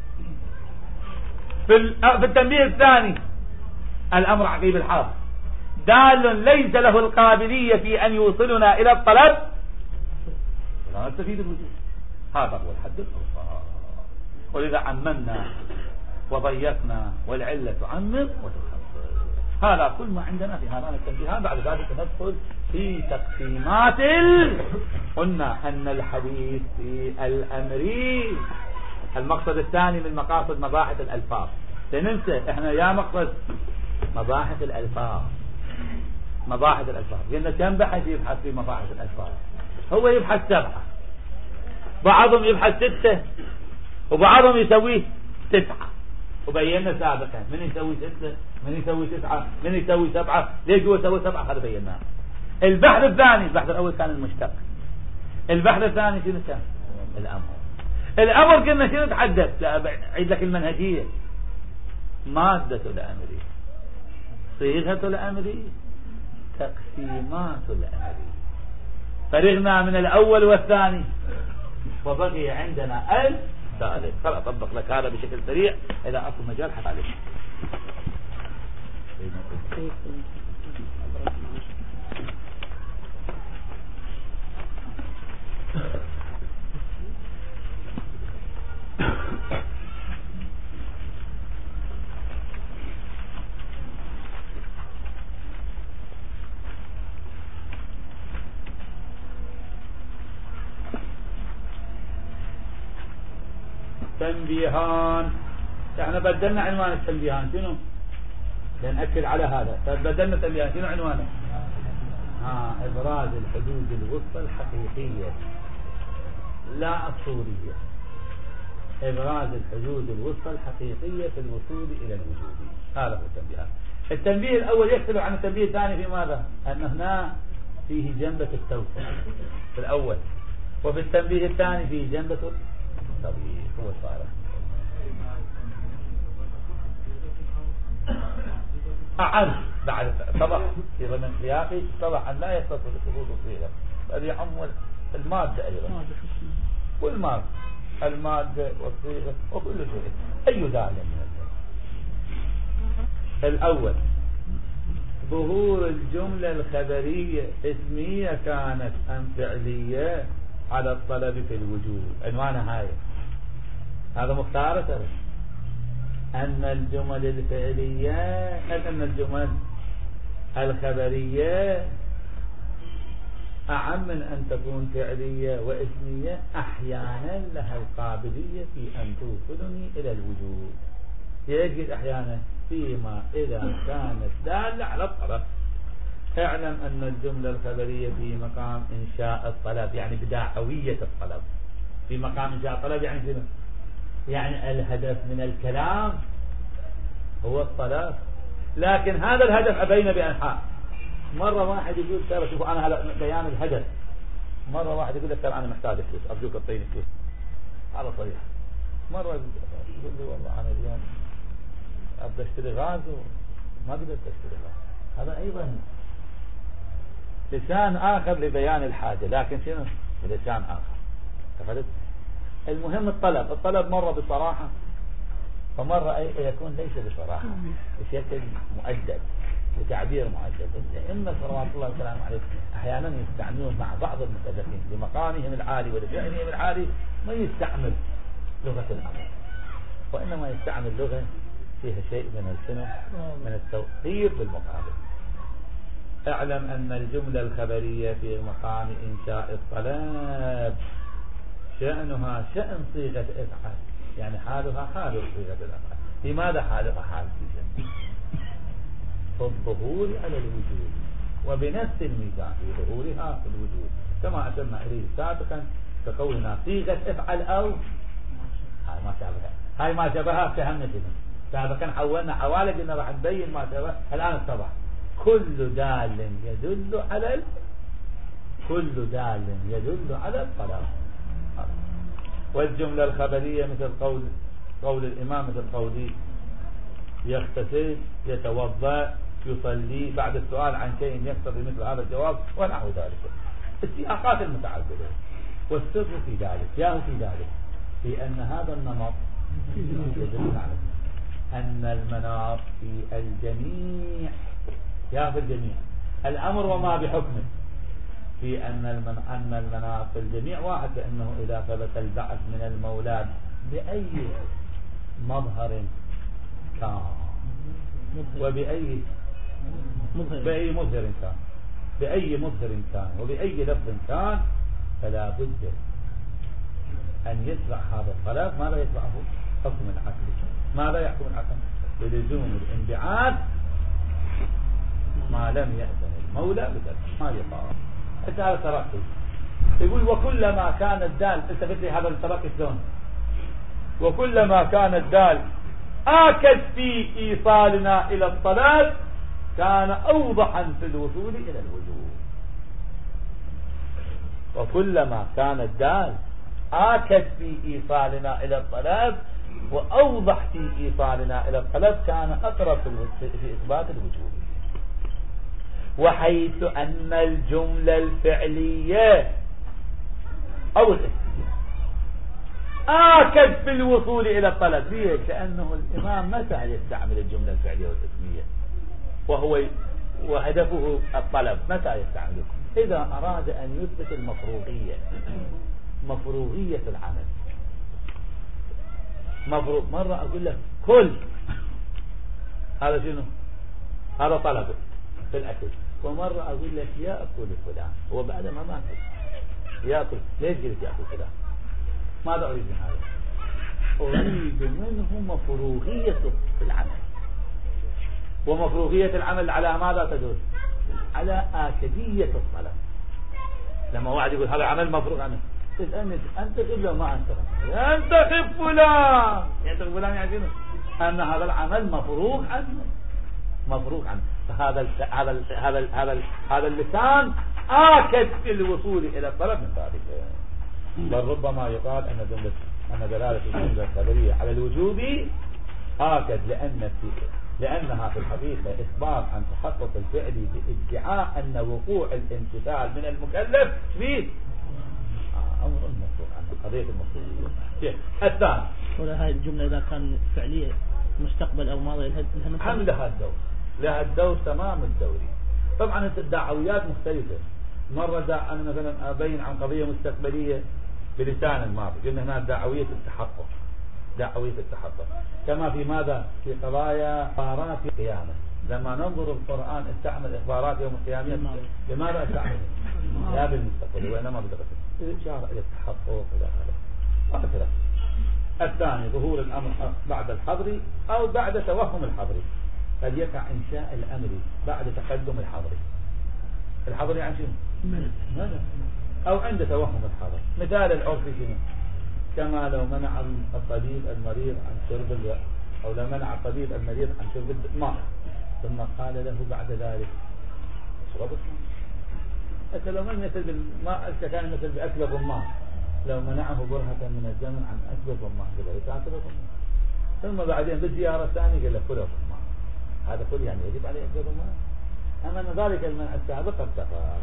في التنبيه الثاني الأمر عقيب الحرف دال ليس له القابلية في أن يوصلنا إلى الطلب لا نستفيد الوجوب. هذا هو الحد الأوسط. ولذا عممنا وضيقنا والعلة تعمم وتخصص. هذا كل ما عندنا في هذان التنبيهات. بعد ذلك ندخل في تقسيمات قلنا أن الحديث في الأمر المقصد الثاني من مقاصد مباحث الألفاظ. لننسى احنا يا مقصد مباحث الألفاظ، مباحث الألفاظ قلنا كم بحث يبحث في مباحث الألفاظ؟ هو يبحث 7، بعضهم يبحث 6، وبعضهم يسويه 9. وبينا سابقا من يسوي 6، من يسوي 9، من يسوي 7، ليش هو سوى 7؟ هذا بيناه. البحث الثاني، البحث الأول كان المشتق، البحث الثاني شنو كان؟ الأمر. الأمر قلنا شنو نتحدث؟ لا أعيد لك المنهجية. مادة الأمر، صيغة الأمر، تقسيمات الأمر. فرغنا من الأول والثاني وبقي عندنا الثالث. خلاص أطبق لك هذا بشكل سريع إذا أصل مجال حتى عليك. تنبيهان. احنا بدلنا عنوان التنبيهان شنو؟ لنأكد على هذا. بدلنا تنبيهان شنو عنوانه؟ إبراز الحدود الوسطى الحقيقية لا الصورية. إبراز الحدود الوسطى الحقيقية في الوصول إلى الوجود. هذا هو التنبيهان. التنبيه الأول يختلف عن التنبيه الثاني في ماذا؟ أن هنا فيه جنبة التوسع في الأول، وفي التنبيه الثاني فيه جنبة التضييق. هو صار أعم بعد اتضح في ضمن سياقي، اتضح أن لا يتصل بثبوت الصيغة بل يعم المادة أيضا، والمادة المادة والصيغة وكل شيء. أي دال من ذلك الأول ظهور الجملة الخبرية اسمية كانت أم فعلية على الطلب في الوجود. عنوانها هاي، هذا مختار ترى. أن الجمل الفعلية أن الجمل الخبرية أعم من أن تكون فعلية واسمية، أحيانا لها القابلية في أن توصلني إلى الوجود. يجد أحيانا فيما إذا كانت دالة على الطلب. اعلم أن الجملة الخبرية في مقام إنشاء الطلب، يعني بداعوية الطلب. في مقام إنشاء الطلب يعني شنو؟ يعني الهدف من الكلام هو الطلب، لكن هذا الهدف أبين بأنحاء. مرة واحد يقول ترى شوفوا أنا هلا بيان الهدف. مرة واحد يقول لك ترى أنا محتاج فلوس، أرجوك أعطيني فلوس. هذا صحيح. مرة يقول لي والله أنا اليوم أبغى أشتري غاز وما قدرت أشتري غاز. هذا أيضا لسان آخر لبيان الحاجة، لكن شنو لسان آخر. تفهمت؟ المهم الطلب مرة بصراحة فمرة يكون ليس بصراحة، بشكل مؤدب، بتعبير مؤدب. الأئمة صلوات الله وسلامه عليه أحيانا يستعملون مع بعض المكلفين لمقامهم العالي ولفعلهم العالي ما يستعمل لغة الأمر، وإنما يستعمل لغة فيها شيء من التوقير بالمقابل. اعلم أن الجملة الخبرية في مقام إنشاء الطلب شأنها شأن صيغة افعل، يعني حالها حال صيغة الافعال. لماذا حالها حال صيغة؟ فالظهور على الوجود، وبنفس الميزان في ظهورها في الوجود، كما أشرنا إليه سابقا بقولنا صيغة افعل أو هاي ما شابهها. هاي ما شابهها فهمنا شنو سابقا، حولنا حوالي قلنا راح نبين ما شابه. الآن اتضح كل دال يدل على الطلاق. والجملة الخبرية مثل قول الإمام، مثل قولي يغتسل، يتوضأ، يصلي، بعد السؤال عن شيء يقتضي مثل هذا الجواب ونحو ذلك. السياقات المتعددة. والسر في ذلك في أن هذا النمط يدل على أن المناط في الجميع، في الجميع الأمر وما بحكمه، في أن المناط في الجميع واحد، لأنه إذا ثبت البعث من المولاد بأي مظهر كان وبأي مظهر كان، بأي مظهر كان وبأي لفظ كان، فلا بد أن يتبع هذا الطلب. ماذا يتبعه؟ حكم العقل. ماذا يحكم العقل؟ بلزوم الانبعاث ما لم يأذن المولى بذلك. ما يطاع انت هذا تركز. يقول وكلما كان الدال، التفت لي هذا التركز شلون، وكلما كان الدال آكد في إيصالنا إلى الطلب كان أوضحا في الوصول إلى الوجود. وكلما كان الدال آكد في إيصالنا إلى الطلب وأوضح في إيصالنا إلى الطلب كان أقرب في إثبات الوجود. وحيث أن الجملة الفعلية أو الاسمية آكد في الوصول إلى الطلب، ليه؟ لأنه الإمام متى يستعمل الجملة الفعلية والاسمية وهدفه الطلب؟ متى يستعمله؟ إذا أراد أن يثبت مفروغية العمل. مرة أقول لك كل هذا شنو؟ هذا طلبه في الأكل. ومرة أقول لك يأكل فلان، هو بعد ما ماكل يأكل. ليش قلت يأكل فلان؟ ماذا أريد من هذا؟ أريد منه مفروغية العمل. ومفروغية العمل على ماذا تدل؟ على آكدية الطلب. لما واحد يقول هذا عمل مفروغ عنه، أنت قبله ما ينتخب فلان يعني أن هذا العمل مفروغ عنه. فهذا اللسان آكد في الوصول إلى الطلب من ذلك. بل ربما يقال أن دلالة الجملة الخبرية على الوجوب آكد لأنها في الحقيقة إخبار عن تحقق الفعل بادعاء أن وقوع الامتثال من المكلف فيه أمر مفروغ عنه، قضية المفروغية. الثاني ولا هاي الجملة إذا كان فعلية مستقبل أو ماضي هم لها الدور، لها الدور تمام الدوري. طبعا الدعويات مختلفة. مرة أنا مثلا أبين عن قضية مستقبلية بلسان الماضي، قلنا هنا دعوية التحقق، دعوية التحقق. كما في ماذا؟ في قضايا إخبارات القيامة. لما ننظر القرآن استعمل إخبارات يوم القيامة، لماذا استعمل؟ لا بالمستقبل وإنما بالغسل، الإشارة إلى التحقق إلى هذا. مثلا الثاني ظهور الأمر بعد الحظر أو بعد توهم الحظر. قد يقع إنشاء الأمر بعد تقدم الحظر. الحظر يعني شنو؟ ماذا؟ أو عند توهم الحظر. مثال العرفي شنو؟ كما لو منع الطبيب المريض عن شرب أو لو منع الطبيب المريض عن شرب الماء ثم قال له بعد ذلك اشرب الماء. لو من مثل بالماء كان مثل بأكل الرمان، لو منعه برهة من الزمن عن أكل الرمان قال له تاكل الرمان، ثم بعدين بالزيارة الثانية قال له كل الرمان. هذا كل يعني يجب عليه أكل الرمان. أما أن ذلك المنع السابق ارتفع.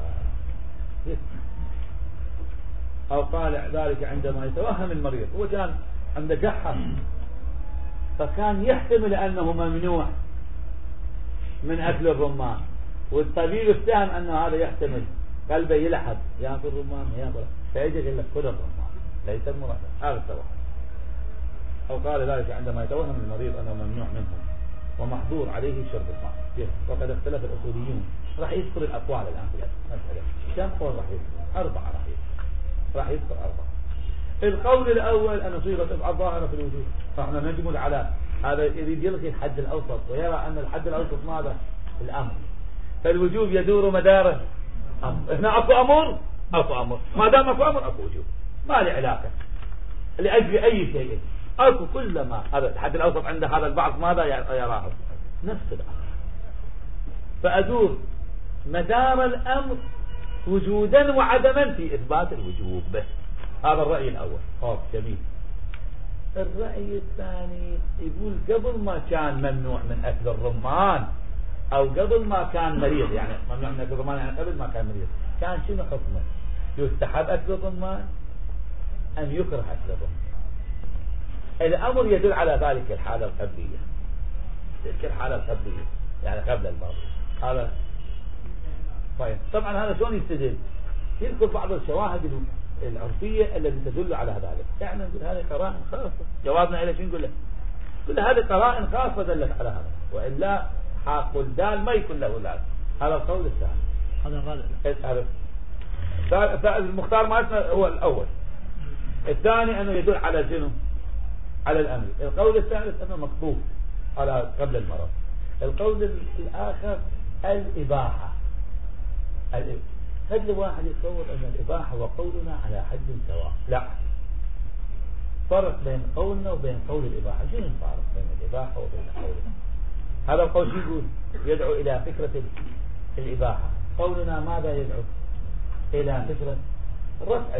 أو قال ذلك عندما يتوهم المريض، هو كان عنده جحة فكان يحتمل أنه ممنوع من أكل الرمان، والطبيب افتهم أنه هذا يحتمل، قلبه يلحظ يأكل الرمان يأكل، فيجي يقول لك كل الرمان ليس المراد هذا التوهم. أو قال ذلك عندما يتوهم المريض أنه ممنوع منه ومحظور عليه شرب الماء. وقد اختلف الأصوليون، راح يذكر الأقوال الآن في المسألة. كم قول راح يذكر؟ 4 راح يذكر 4. القول الأول أن صيغة الأفعال ظاهرة في الوجود، فاحنا نجمل على هذا، يريد يلغي الحد الأوسط ويرى أن الحد الأوسط ماذا؟ الأمر. فالوجوب يدور مداره أمر. هنا أكو أمر أكو أمر، ما دام أكو أمر أكو وجوب، ما له علاقة لأجل أي شيء. أكو كلما هذا الحد الأوسط عند هذا البعض ماذا يراه؟ نفس الأمر. فأدور مدار الأمر وجودا وعدما في إثبات الوجوب. هذا الرأي الأول. جميل. الرأي الثاني يقول قبل ما كان ممنوع من أكل الرمان أو قبل ما كان مريض، يعني ممنوع من أكل الرمان يعني قبل ما كان مريض، كان شنو حكمه؟ يستحب أكل الرمان أم يكره أكل الرمان؟ الأمر يدل على ذلك الحالة القبلية، تلك الحالة القبلية يعني قبل المرض. هذا طيب. طبعا هذا شلون يستدل؟ يذكر بعض الشواهد العرفية التي تدل على ذلك. يعني نقول هذه قرائن خاصة. جوابنا إلى شو نقول له؟ كل هذه قرائن خاصة دلت على هذا، وإلا حق الدال ما يكون له لازم. هذا القول الثاني. هذا الرابع. المختار مالتنا هو الأول. الثاني أنه يدل على شنو؟ على الأمر. القول الثالث أنه مقبول على قبل المرض. القول الآخر الإباحة. هل واحد يتصور أن الإباحة وقولنا على حد سواء؟ لا، فرق بين قولنا وبين قول الإباحة. شنو الفارق بين الإباحة وبين قولنا؟ هذا القول يقول يدعو إلى فكرة الإباحة. قولنا ماذا يدعو؟ إلى فكرة رفع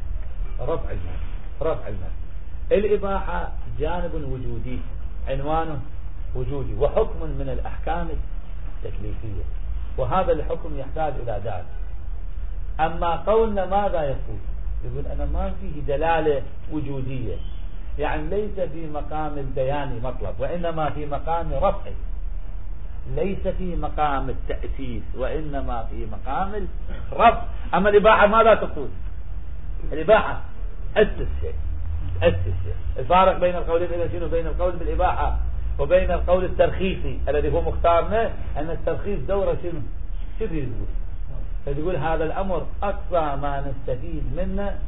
المنع. الإباحة جانب وجودي، عنوانه وجودي وحكم من الأحكام التكليفية، وهذا الحكم يحتاج إلى دال. أما قولنا ماذا يقول أنا ما فيه دلالة وجودية، يعني ليس في مقام البيان مطلب وإنما في مقام رفع، ليس في مقام التأسيس وإنما في مقام الرفع. أما الإباحة ماذا تقول؟ الإباحة أسس شيء. الفارق بين القولين إذا شنو؟ بين القول بالإباحة وبين القول الترخيصي الذي هو مختارنا، أن الترخيص دوره شنو يقول؟ فتقول هذا الأمر أقصى ما نستفيد منه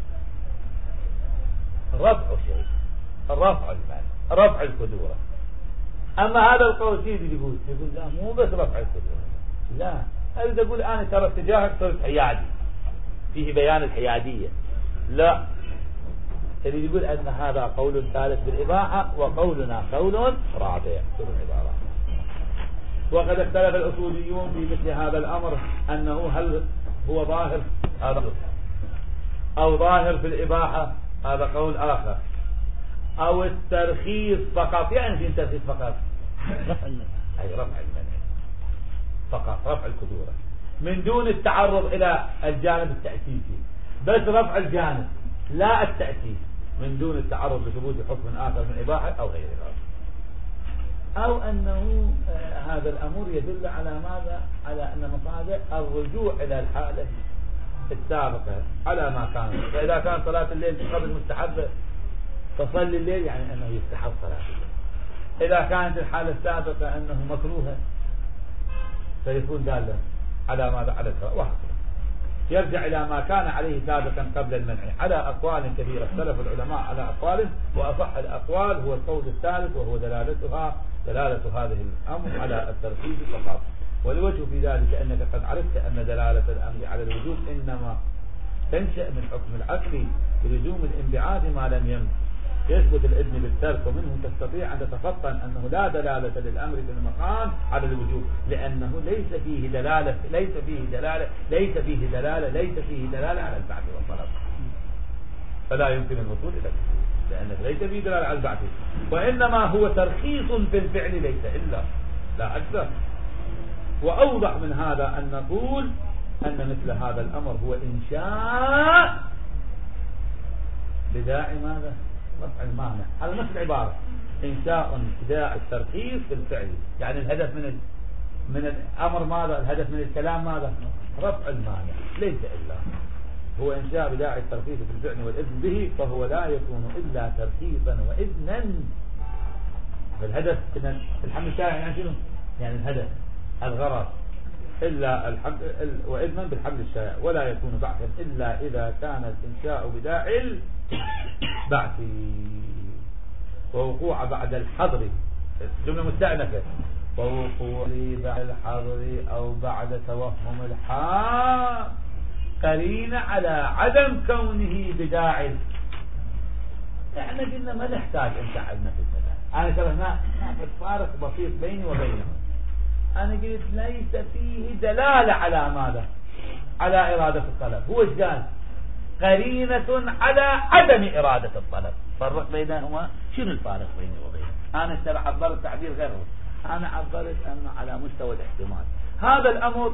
رفع شيء، رفع المال، رفع القدورة. أما هذا القول سيدي يقول لا، مو بس رفع القدورة، لا، هذا يقول أنا ترى اتجاهك صرت حيادي، فيه بيان الحيادية. لا، اللي يقول أن هذا قول ثالث بالإباحة وقولنا قول رابع. وقد اختلف الأصوليون في مثل هذا الأمر، أنه هل هو ظاهر أو ظاهر في الإباحة، هذا قول آخر، أو الترخيص فقط. يعني في الترخيص فقط رفع المنع فقط، رفع القدورة من دون التعرض إلى الجانب التأسيسي، بس رفع الجانب لا التأسيس، من دون التعرض لثبوت حكم آخر من إباحة أو غير ذلك. أو أنه هذا الأمر يدل على ماذا؟ على أن مصادر الرجوع إلى الحالة السابقة على ما كان. فإذا كان صلاة الليل قبل مستحبة تصلي الليل يعني أنه يستحب صلاة الليل. إذا كانت الحالة السابقة أنه مكروهة فيكون دالا على ماذا؟ على الكراهة. وهكذا يرجع إلى ما كان عليه سابقا قبل المنع على أقوال كثيرة. اختلف العلماء على أقوال، وأصح الأقوال هو القول الثالث، وهو دلالة هذه الأمر على الترتيب فقط. والوجه في ذلك أنك قد عرفت أن دلالة الأمر على الوجوب إنما تنشأ من حكم العقل بلزوم الانبعاث ما لم يثبت الإذن بالترك، ومنه تستطيع أن تتفطن أنه لا دلالة للأمر في المقام على الوجوب، لأنه ليس فيه دلالة على البعث والطلب، فلا يمكن الوصول إلى الوجوب لأنه ليس فيه دلالة على البعث، وإنما هو ترخيص في الفعل ليس إلا لا أكثر. وأوضح من هذا أن نقول أن مثل هذا الأمر هو إنشاء بداعي ماذا؟ رفع المانع. هذا نفس العبارة، إنشاء بداعي الترخيص في الفعل، يعني الهدف من الأمر ماذا؟ الهدف من الكلام ماذا؟ رفع المانع ليس إلا هو إنشاء بداعي الترخيص في الفعل والإذن به، فهو لا يكون إلا ترخيصا وإذنا. فالهدف الحمل الشائع يعني شنو؟ يعني الهدف الغرض إلا وإذنا بالحمل الشائع، ولا يكون بعثا إلا إذا كان الإنشاء بداعي البعث ووقوع بعد الحظر. جملة مستأنفة، ووقوع بعد الحظر أو بعد توهم الحال قرين على عدم كونه بداعي. احنا قلنا ما نحتاج انت عندنا في المثال. انا شرحنا فارق بسيط بيني وبينهم. انا قلت ليس فيه دلالة على ماذا؟ على إرادة الطلب. هو ايش قال؟ قرينة على عدم إرادة الطلب. فرق بينهما. شنو الفارق بيني وبينه؟ انا ترى عبرت تعبير غير، انا عبرت انه على مستوى الاحتمال. هذا الامر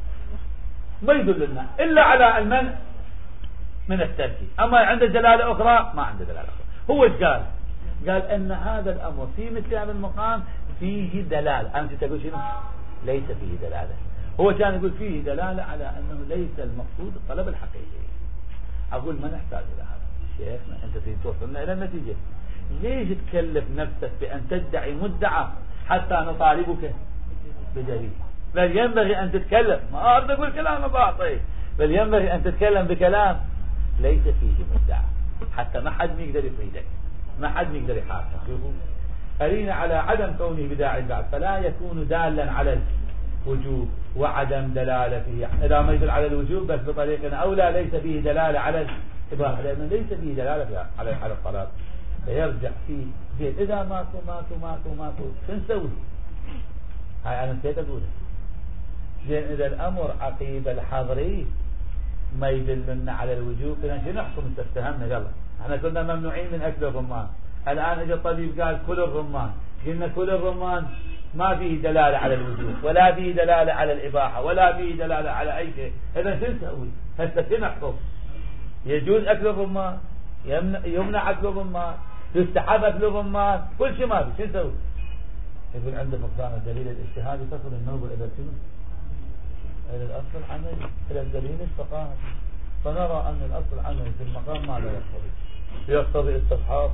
ما يدل لنا الا على المنع من الترك، اما عنده دلاله اخرى ما عنده دلاله اخرى. هو ايش قال؟ قال ان هذا الامر في مثل هذا المقام فيه دلاله. انت تقول شنو؟ ليس فيه دلاله. هو كان يقول فيه دلاله على انه ليس المقصود الطلب الحقيقي. اقول ما نحتاج الى هذا شيخنا، انت تريد توصلنا الى النتيجه. ليش تكلف نفسك بان تدعي مدعى حتى نطالبك بدليل؟ بل ينبغي ان تتكلم، ما اريد اقول كلام باطل، بل ينبغي ان تتكلم بكلام ليس فيه مدعى حتى ما حد يقدر يفيدك، ما حد يقدر يحاسبك. شوفوا، قرين على عدم كونه بداعي البعث، فلا يكون دالا على الوجوب وعدم دلالته. اذا ما يدل على الوجوب بس بطريقه اولى ليس فيه دلاله على الاباحه، لانه ليس فيه دلاله على الطلب. فيرجع فيه زين. اذا ماتوا شو نسوي؟ هاي انا نسيت اقولها. زين اذا الامر عقيب الحظري ما يدلنا على الوجوب، اذا شو نحكم؟ استفهمنا يلا. احنا كنا ممنوعين من اكل الرمان، الان اجى الطبيب قال كل الرمان، قلنا كل الرمان ما فيه دلاله على الوجوب ولا فيه دلاله على الاباحه ولا فيه دلاله على اي شيء. اذا شو نسوي؟ هسه شو نحكم؟ يجوز اكل الرمان؟ يمنع اكل الرمان؟ يستحب اكل الرمان؟ كل شيء ما في. شو نسوي؟ يقول عند فقدان الدليل الاجتهادي تصل النظر الى شنو؟ الى الاصل العملي، الى الدليل الفقهي. فنرى ان الاصل العملي في المقام ما لا يقتضي استصحاب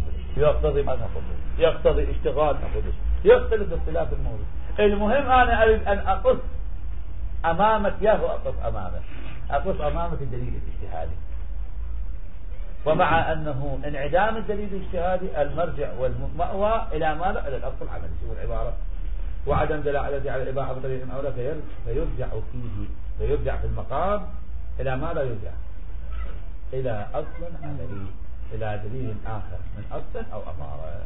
يقتضي اشتغال يختلف اختلاف الموضوع. المهم انا اريد ان اقص امامك اقص امامك الدليل الاجتهادي، ومع انه انعدام الدليل الاجتهادي المرجع والمأوى الى ماذا؟ الى الاصل العملي. شوف العباره، وعدم دلالته على الاباحه بطريق اولى فيرجع في المقام الى ماذا؟ يرجع الى اصل عملي، الى دليل اخر من اصل او اماره.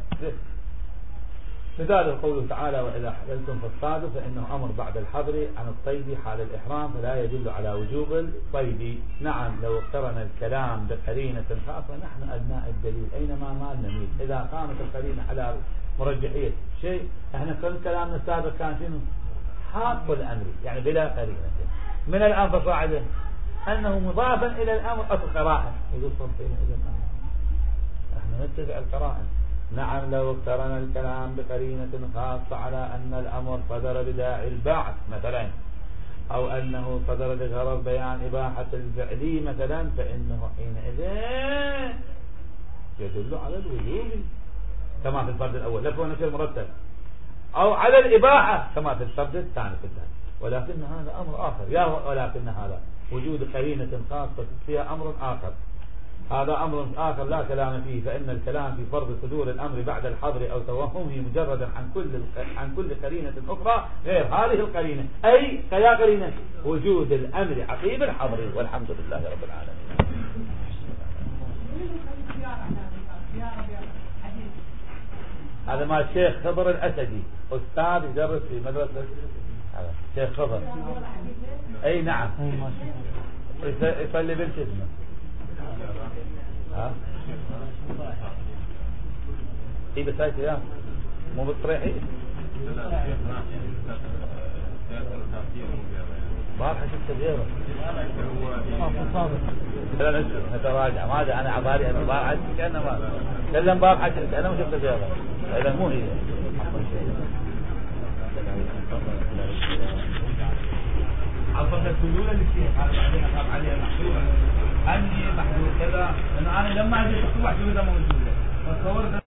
مثال قوله تعالى: واذا حللتم فاصطادوا، فانه امر بعد الحظر عن الصيد حال الاحرام، فلا يدل على وجوب الصيد. نعم، لو اقترن الكلام بقرينه خاصه نحن ابناء الدليل اينما ما نميل. اذا قامت القرينه على مرجحيه شيء، احنا كل كلامنا السابق كان شنو؟ حاق الامر، يعني بلا قرينه. من الان فصاعدا انه مضافا الى الامر اصل قرائن. يقول صنفين اذا احنا نتبع القرائن. نعم لو اقترن الكلام بقرينة خاصة على أن الأمر صدر بداعي البعث مثلا، أو أنه صدر بغرض بيان إباحة الفعل مثلا، فإنه حينئذ يدل على الوجوب كما في الفرد الأول لف ونشر مرتب، أو على الإباحة كما في الفرد الثاني في الثاني. ولكن هذا أمر آخر، ولكن هذا وجود قرينة خاصة فيها أمر آخر، هذا أمر آخر لا كلام فيه. فإن الكلام في فرض صدور الأمر بعد الحظر أو توهمه مجردا عن كل قرينة أخرى غير هذه القرينة، أي كيا قرينة وجود الأمر عقيب الحظر. والحمد لله رب العالمين. هذا ما الشيخ خضر الأسدي أستاذ يدرس في مدرسة الشيخ خضر. أي نعم يصلي بنت اسمه ايه بس هاي كلام مو بالطريحي بارحة شفت غيره لا نتراجع ما أنا عبالي أنا بارحة كأنه ما كلم بارحة شفت أنا ما شفت غيره إذا مو هي عفوا تقولون للشيخ هذا بعدين أخاف عليها محدودة أني محدود كذا لأنه أنا لما أجي أكتب محدودة موجودة